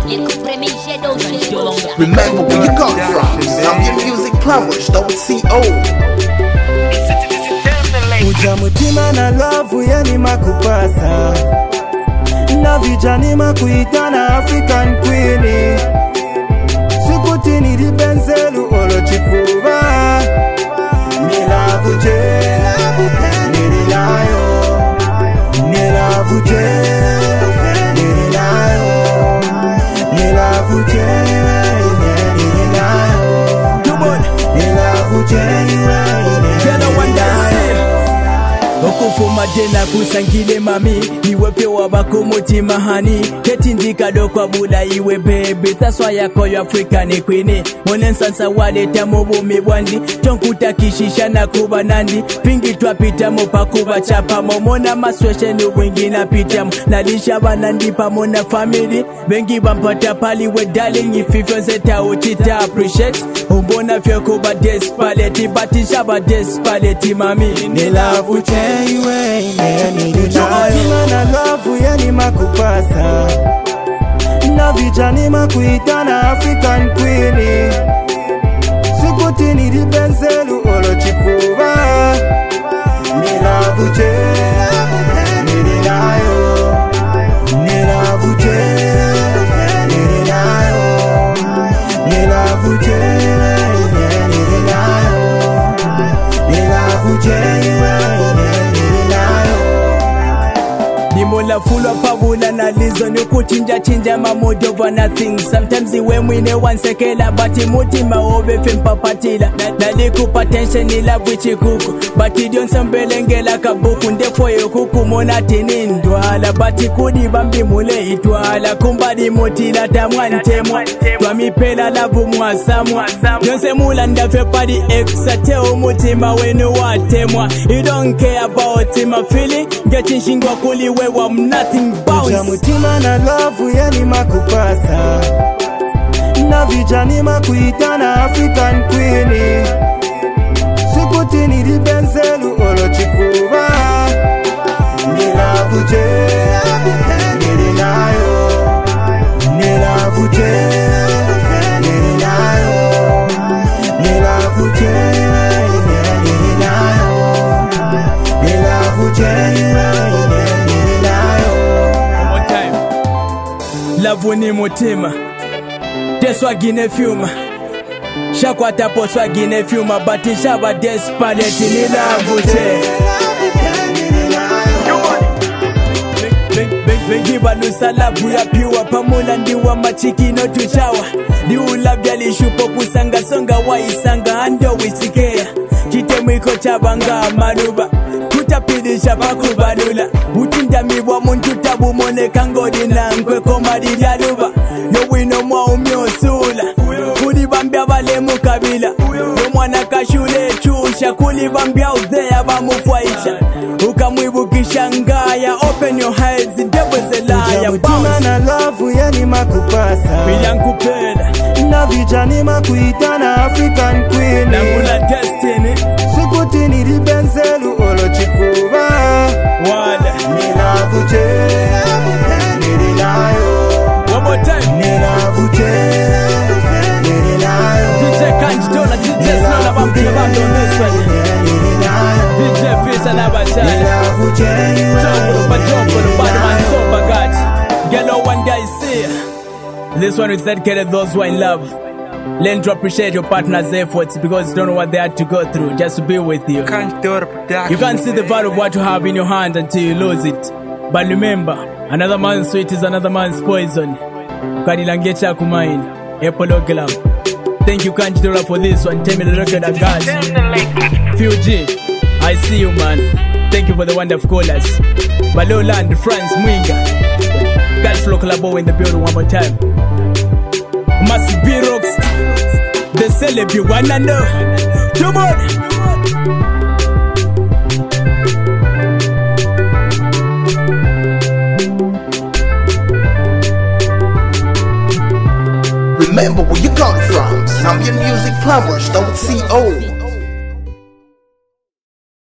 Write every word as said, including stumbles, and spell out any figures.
Remember where you come from. Zambia Music Plumbers, double C O. Uja mutima na love yani makupasa na vijani makuitana African Queen. Sukutini ribenzelu olo chifuba nilavuje nilinayo nilavuje nilinayo nilavuje nilinayo nilavuje okufuma dena kusangile mami iwepe wabako mutima hani ketindika dokwa bula iwe baby taswa yako yo African Queen mone sansa wale tamu bumi bwandi tonkuta kishisha na kuba nandi pingi twapita mo pakuba chapa momona masweshe ni wingi na pita nalisha banandi pamona family bengi bampata pali we darling if you feel zeta utita appreciate umbona fyo kuba despaleti batisha ba despaleti mami ni love iwe Ujamutima na love yani makupasa na vijani makuitana African Queen. Sukutini ribenzelu olo chifuba nilavuje nilinayo nilavuje nilinayo nilavuje nilinayo nilavuje Nimola fulwa pabula na lizo nukuchinja chinja mamodo over nothing. Sometimes iwe mwine wansekela bati mutima ove fempa patila nalikupa tension ila wichi kuku bati dionsa mbelengela kabuku ndefo yokuku mona tinindwala bati kudi bambi mule itwala kumbadi mutila tamwantemwa twamipela lavu mwasamwa dionse mula ndafe padi exate umutima wenu watemwa. You don't care about my feeling getting shingwa kuli wewa nothing bounce. Ujamutima na love yani makupasa na vijani makuitana African Queen. Sukutini ribenzelu olo chifuba nilavuje nilinayo nilavuje nilinayo nilavuje nilinayo nilavuje Love ni mutima Deswa gine fiuma Shakwata poswa gine fiuma Bati shaba despaleti ni lavuje Bengiba lusa lavu ya piwa Pamula ndiwa machiki no tuchawa Diula vyali shupo kusanga songa wa isanga ando wisikea Chitemwiko chabanga manuba Kutapidisha bakubalula Utinda miwa muntu tabu mone kangodi na nkwe komadi dialuba Yo wino mwa umyosula Kuli bambia vale mukabila Yo mwana kashule chusha Kuli bambia udhea bamufwaisha Ukamwibukisha ngaya Open your eyes, the devil's a liar. Ujamutima na love yani makupasa Bila nkupela na vijani makuitana African Queen. Nangula destiny Sukutini ribenzelu olo chifuba wala nilavuje nilinayo. One more time nilavuje nilinayo. D J Kanjdola, D J Snow na bambi na bambi on this one. D J Fisa na batala nilavuje Jokolo ba jokolo bad man so bagati Gello one day see This one is dedicated to those who are in love. Learn to appreciate your partner's efforts because you don't know what they had to go through just to be with you. You can't see the value of what you have in your hand until you lose it. But remember, another man's sweet is another man's poison. Kadilangecha kumain, Epologram. Thank you, Kanjdola, for this one. Tell me the record I got. Fuji, I see you, man. Thank you for the wonderful callers. Baloland, France, Mwinga. Cashflow Collabo in the building one more time. Must be rocks. The celeb you wanna know. Come on. Remember where you come from. Zambia Music Plumbers, double C O.